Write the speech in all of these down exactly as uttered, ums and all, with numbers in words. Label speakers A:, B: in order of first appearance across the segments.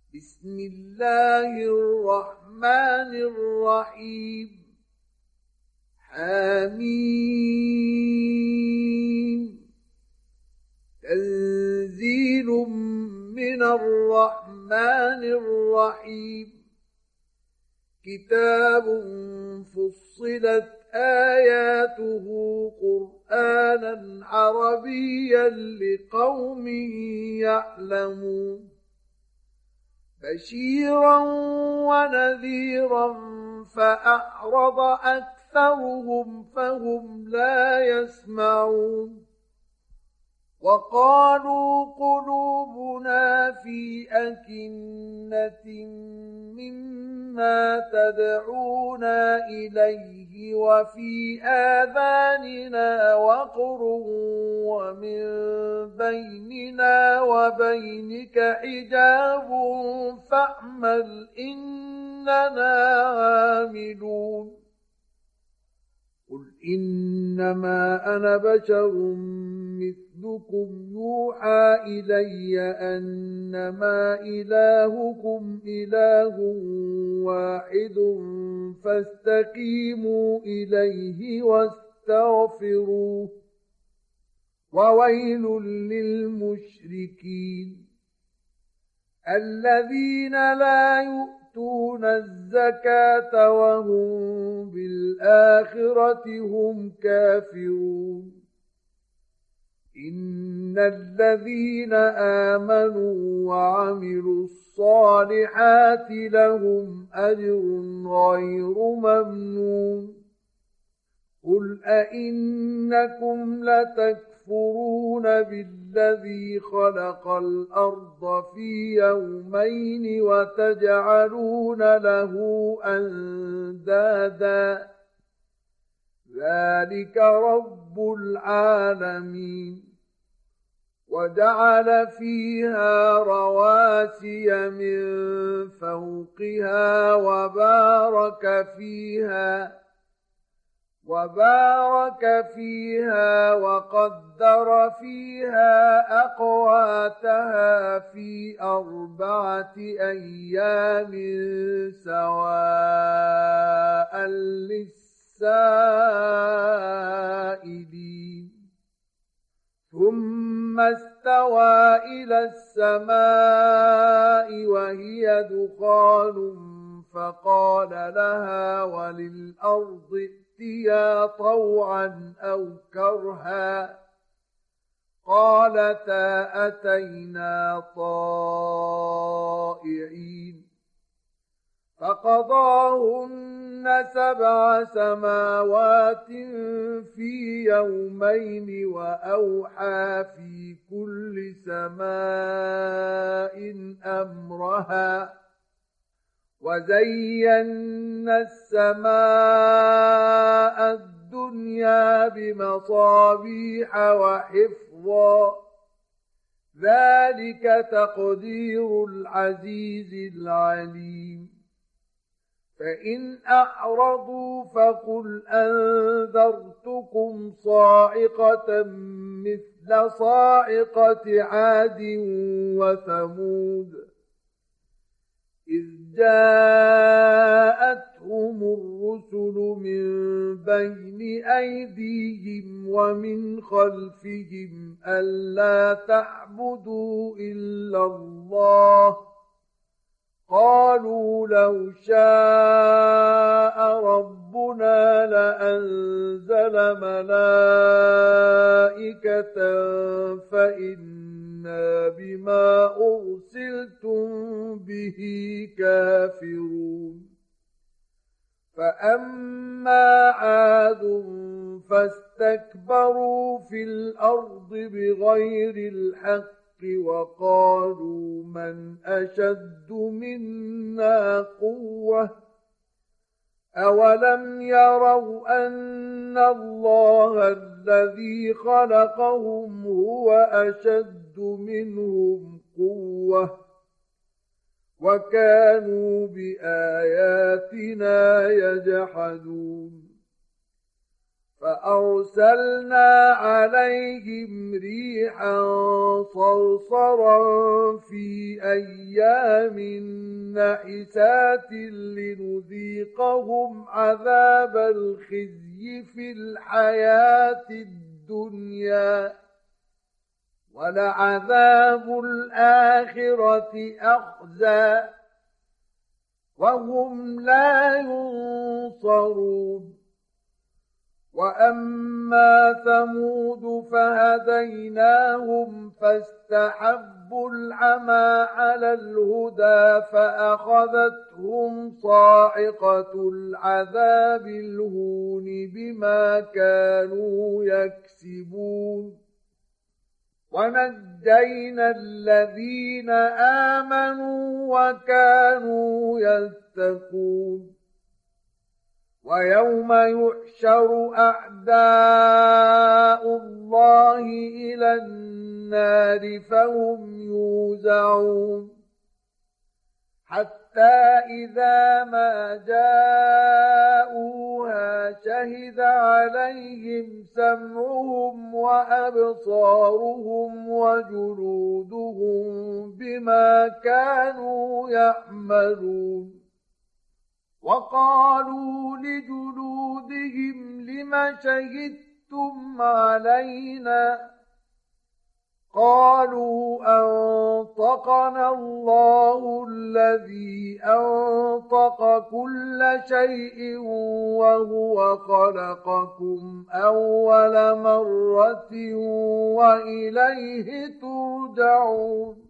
A: بسم الله الرحمن الرحيم. حميم. تنزيل من الرحمن الرحيم. كتاب فصلت آياته قرآنا عربيا لقوم يعلمون بشيرا ونذيرا فأعرض أكثرهم فهم لا يسمعون. وقالوا قلوبنا في أكنة مما تدعونا إليه وفي آذاننا وقر ومن بيننا وبينك حجاب فاعمل إننا عاملون. قل إنما أنا بشر مثلكم يوحى إلي أنما إلهكم إله واحد فاستقيموا إليه واستغفروه وويل للمشركين الذين لا يؤتون الزكاة وهم بالآخرة هم كافرون. إن الذين آمنوا وعملوا الصالحات لهم أجر غير ممنون. قل أئنكم لتكفرون بالذي خلق الأرض في يومين وتجعلون له أندادا ذلك رب العالمين. وجعل فيها رواسي من فوقها وبارك فيها وبارك فيها وقدر فيها أقواتها في أربعة أيام سواء للسائلين. ثم استوى إلى السماء وهي دخان فقال لها وللأرض ائتيا طوعا أو كرها قالتا أتينا طائعين. فقضاهن سبع سماوات في يومين وأوحى في كل سماء أمرها وزينا السماء الدنيا بمصابيح وحفظا ذلك تقدير العزيز العليم. فإن أعرضوا فقل أنذرتكم صاعقة مثل صاعقة عاد وثمود إذ جاءتهم الرسل من بين أيديهم ومن خلفهم ألا تعبدوا إلا الله قالوا لو شاء ربنا لأنزل ملائكة فإنا بما أرسلتم به كافرون. فأما عاد فاستكبروا في الأرض بغير الحق وقالوا من أشد منا قوة أولم يروا أن الله الذي خلقهم هو أشد منهم قوة وكانوا بآياتنا يجحدون. فأرسلنا عليهم ريحا صرصرا في أيام نحسات لنذيقهم عذاب الخزي في الحياة الدنيا ولعذاب الآخرة أخزى وهم لا ينصرون. وأما ثمود فهديناهم فاستحبوا العمى على الهدى فأخذتهم صاعقة العذاب الهون بما كانوا يكسبون. ونجينا الذين آمنوا وكانوا يتقون. ويوم يحشر أعداء الله إلى النار فهم يوزعون حتى إذا ما جاءوها شهد عليهم سمعهم وأبصارهم وجلودهم بما كانوا يعملون. وقالوا لجلودهم لم شهدتم علينا قالوا أنطقنا الله الذي أنطق كل شيء وهو خلقكم أول مرة وإليه ترجعون.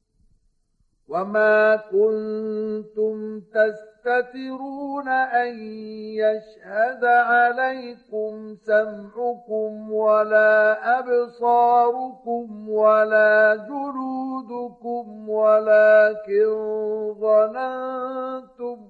A: وما كنتم تستترون أن يشهد عليكم سمعكم ولا أبصاركم ولا جلودكم ولكن ظننتم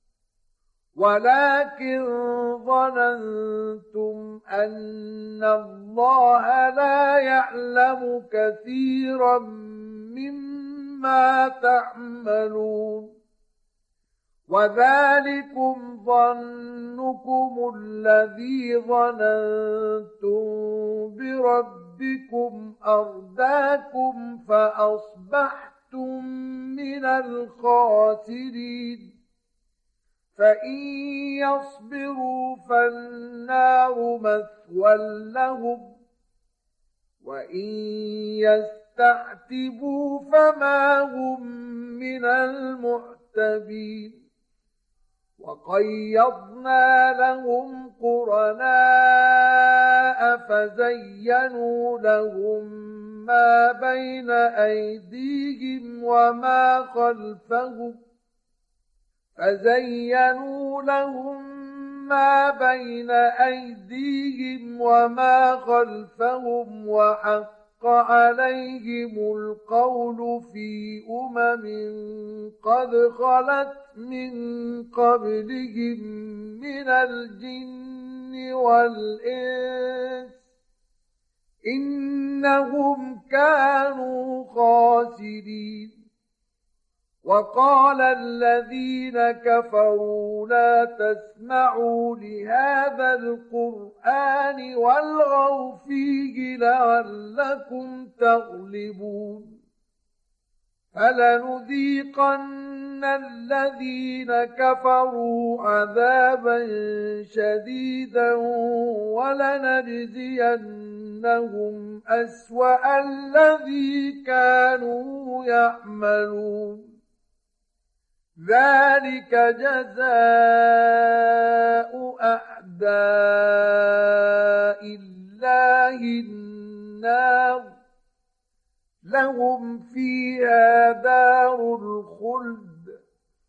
A: ولكن ظننتم أن الله لا يعلم كثيرا مما تعملون. وذلكم ظنكم الذي ظننتم بربكم أرداكم فأصبحتم من الخاسرين. فإن يصبروا فالنار مثوى لهم وإن يستعتبوا فما هم من المعتبين. وقيضنا لهم قرناء فزينوا لهم ما بين أيديهم وما خلفهم فزينوا لهم ما بين أيديهم وما خلفهم وحق عليهم القول في أمم قد خلت من قبلهم من الجن والإنس إنهم كانوا خاسرين. وقال الذين كفروا لا تسمعوا لهذا القرآن والغوا فيه لعلكم تغلبون. فلنذيقن الذين كفروا عذابا شديدا ولنجزينهم أسوأ الذي كانوا يعملون. ذلك جزاء أعداء الله النار لهم فيها دار الخلد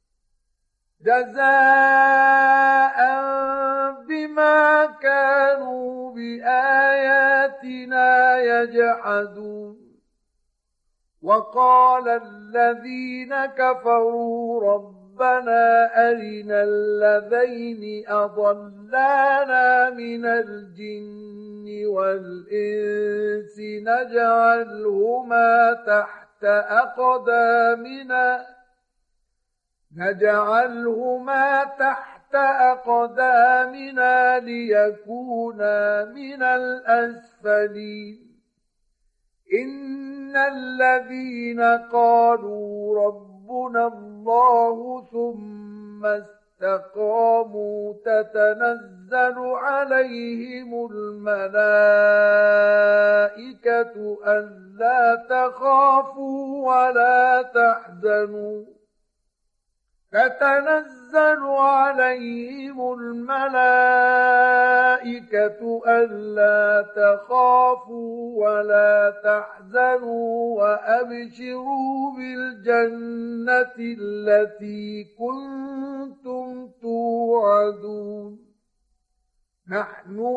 A: جزاء بما كانوا بآياتنا يجحدون. وقال الذين كفروا ربنا أرنا الذين أضلانا من الجن والإنس نجعلهما تحت أقدامنا نجعلهما تحت أقدامنا ليكونا من الأسفلين. إن الذين قالوا اسْتَقَامُوا تَتَنَزَّلُ عَلَيْهِمُ الْمَلَائِكَةُ أَلَّا تَخَافُوا وَلَا تَحْزَنُوا تَتَنَزَّلُ عَلَيْهِمُ الْمَلَائِكَةُ أَلَّا تَخَافُوا وَلَا تَحْزَنُوا وَأَبْشِرُوا بِالْجَنَّةِ الَّتِي كُنتُمْ تُوعَدُونَ نَحْنُ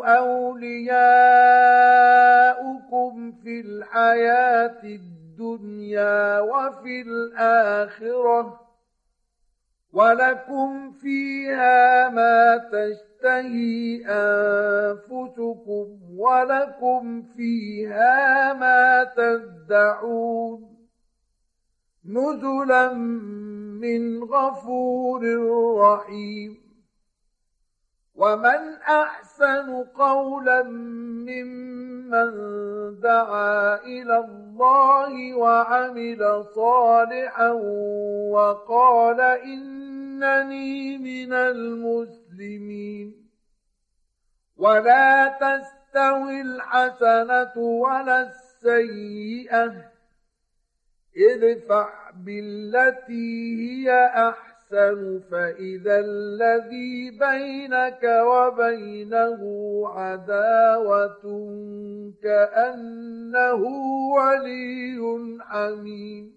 A: أَوْلِيَاؤُكُمْ فِي الْحَيَاةِ الدُّنْيَا وَفِي الْآخِرَةِ وَلَكُمْ فِيهَا مَا تَشْتَهِي أَنفُسُكُمْ وَلَكُمْ فِيهَا مَا تَدَّعُونَ نُزُلًا مِّنْ غَفُورٍ رَّحِيمٍ وَمَنْ أَحْسَنُ قَوْلًا مِّمَّن دَعَا إِلَى اللَّهِ وَعَمِلَ صَالِحًا وَقَالَ إِنَّنِي مِنَ الْمُسْلِمِينَ وَلَا تَسْتَوِي الْحَسَنَةُ وَلَا السَّيِّئَةُ ادْفَعْ بِالَّتِي هِيَ أَحْسَنُ فَإِذَا الَّذِي بَيْنَكَ وَبَيْنَهُ عَدَاوَةٌ كَأَنَّهُ وَلِيٌّ حَمِيمٌ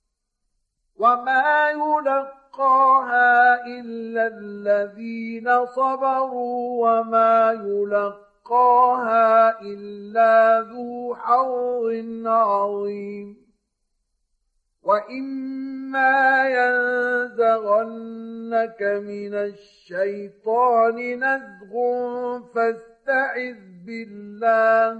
A: وَمَا يُلَقَّاهَا إِلَّا الَّذِينَ صَبَرُوا وَمَا يُلَقَّاهَا إِلَّا ذُو حَظٍّ عَظِيمٍ وَإِمَّا يَنزَغَنَّكَ مِنَ الشَّيْطَانِ نَزْغٌ فَاسْتَعِذْ بِاللَّهِ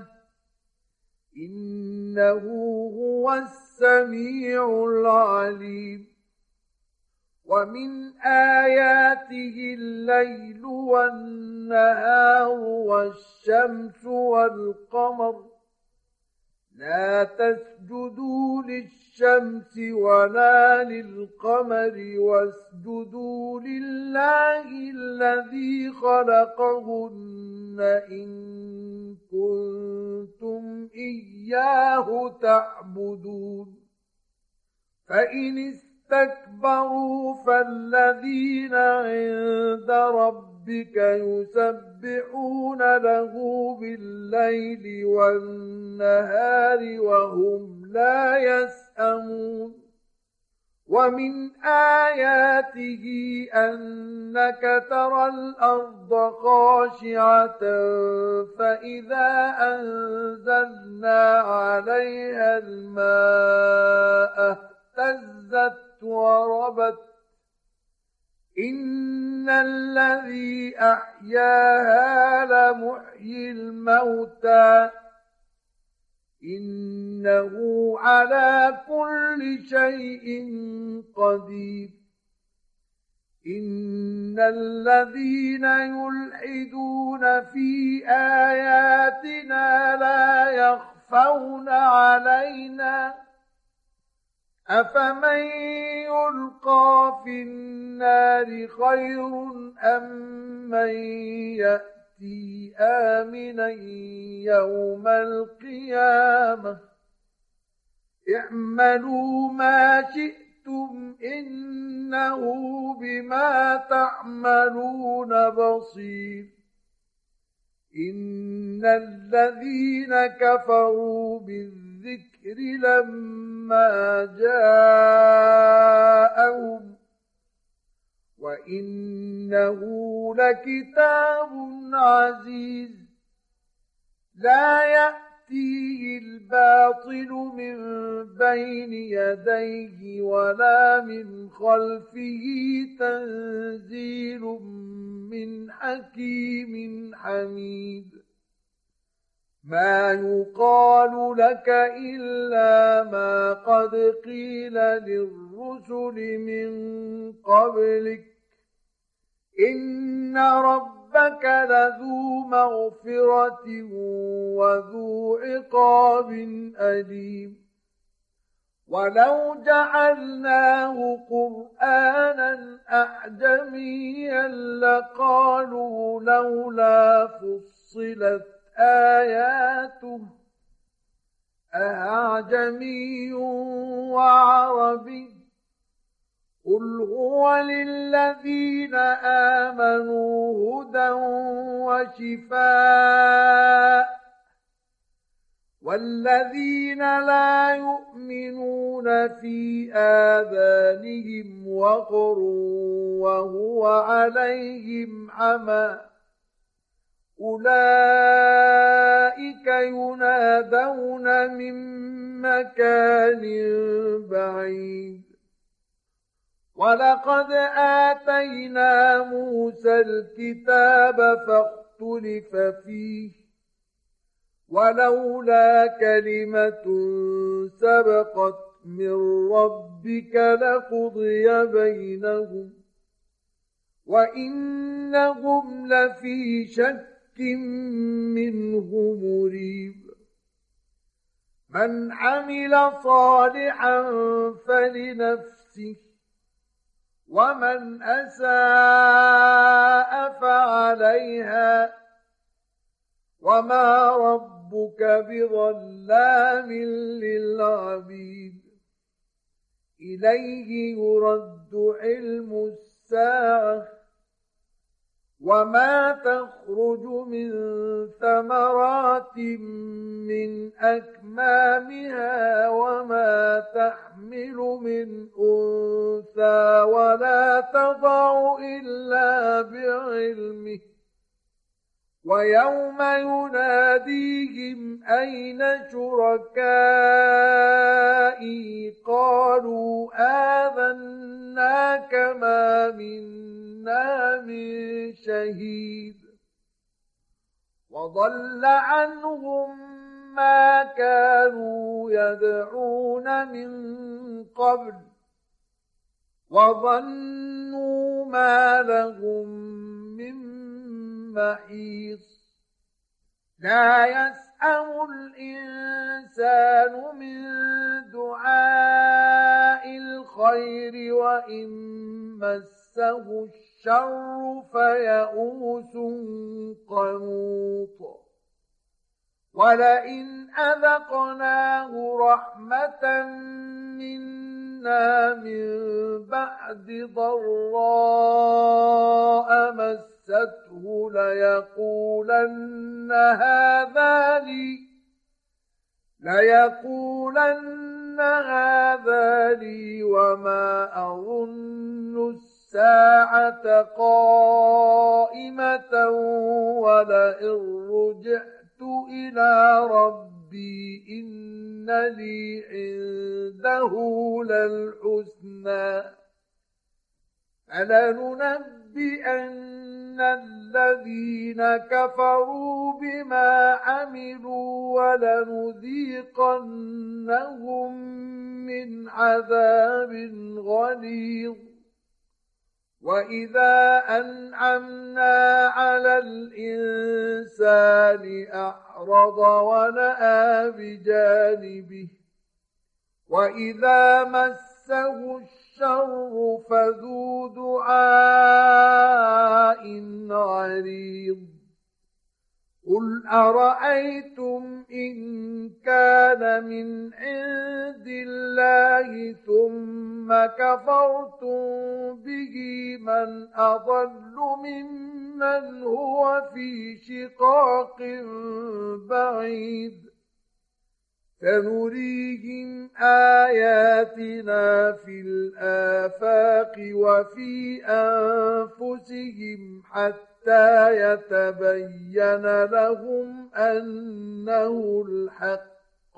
A: إِنَّهُ هُوَ السَّمِيعُ الْعَلِيمُ وَمِنْ آيَاتِهِ اللَّيْلُ وَالنَّهَارُ وَالشَّمْسُ وَالْقَمَرُ لا تسجدوا للشمس ولا للقمر واسجدوا لله الذي خلقهن إن كنتم إياه تعبدون فإن استكبروا فالذين عند ربك يسبحون له بالليل والنهار وهم لا يسأمون ومن آياته أنك ترى الأرض خاشعة فإذا أنزلنا عليها الماء اهتزت وربت إن الذي أحياها لمحيي الموتى إنه على كل شيء قدير إن الذين يلحدون في آياتنا لا يخفون علينا أفمن يلقى في النار خير أم من يأتي آمنا يوم القيامة اعملوا ما شئتم إنه بما تعملون بصير إن الذين كفروا بالذكر لما جاءهم وإنه لكتاب عزيز لا يأتيه الباطل من بين يديه ولا من خلفه تنزيل من حكيم حميد ما يقال لك إلا ما قد قيل للرسل من قبلك إن ربك لذو مغفرة وذو عقاب أليم ولو جعلناه قرآنا أعجميا لقالوا لولا فصلت آياته أأعجمي وعربي قل هو للذين آمنوا هدى وشفاء والذين لا يؤمنون في آذانهم وقر وهو عليهم عمى أولئك ينادون من مكان بعيد ولقد آتينا موسى الكتاب فاختلف فيه ولولا كلمة سبقت من ربك لقضي بينهم وإنهم لفي شك منه مريب من عمل صالحا فلنفسه ومن أساء فعليها وما ربك بظلام للعبيد إليه يرد علم الساعة وما تخرج من ثمرات من أكمامها وما تحمل من أنثى ولا تضع إلا بعلمه ويوم يناديهم أين شركائي قالوا آذناك ما منا من شهيد وضل عنهم ما كانوا يدعون من قبل وظنوا ما لهم من محيص لا يسأم الإنسان من دعاء الخير وإن مسه الشر فيئوس قنوط ولئن أذقناه رحمة منا من بعد ضراء مسته ليقولن هذا لي ليقولن هذا لي وما أظن الساعة قائمة ولئن رجعت إلى ربي إن لي عنده للحسنى فلننبئن الذين كفروا بما عملوا ولنذيقنهم من عذاب غليظ وإذا أنعمنا على الإنسان أعرض ونأى بجانبه وإذا مسه الشر فذو دعاء عريض قل أرأيتم إن كان من عند الله ثم كفرتم به من أضل ممن هو في شقاق بعيد سنريهم آياتنا في الآفاق وفي أنفسهم حتى يتبين لهم أنه الحق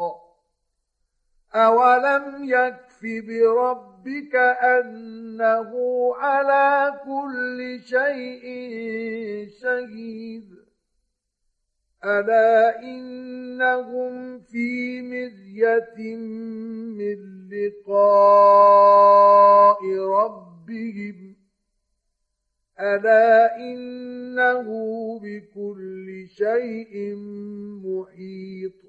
A: أولم يكف بربك أنه على كل شيء شهيد ألا إنهم في مرية من لقاء ربهم ألا إنه بكل شيء محيط